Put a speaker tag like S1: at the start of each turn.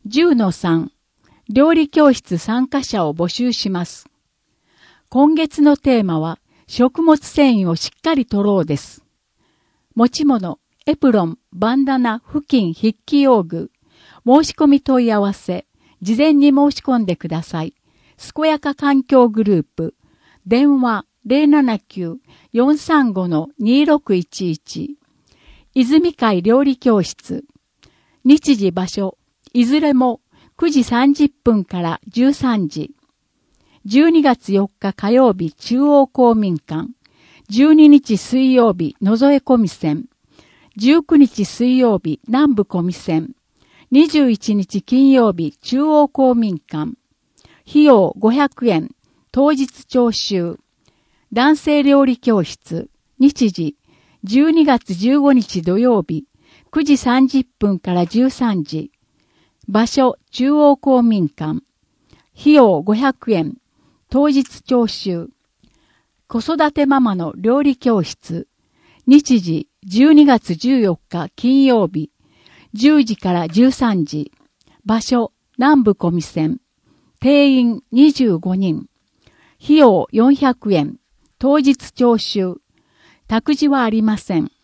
S1: 10-3、料理教室参加者を募集します。今月のテーマは、食物繊維をしっかり摂ろうです。持ち物、エプロン、バンダナ、布巾、筆記用具、申し込み問い合わせ、事前に申し込んでください。健やか環境グループ、電話 079-435-2611、泉会料理教室、日時場所、いずれも9時30分から13時。12月4日火曜日中央公民館。12日水曜日野添小見線。19日水曜日南部小見線。21日金曜日中央公民館。費用500円。当日徴収。男性料理教室。日時。12月15日土曜日。9時30分から13時。場所、中央公民館。費用500円。当日徴収。子育てママの料理教室。日時、12月14日金曜日。10時から13時。場所、南部小見線。定員25人。費用400円。当日徴収。託児はありません。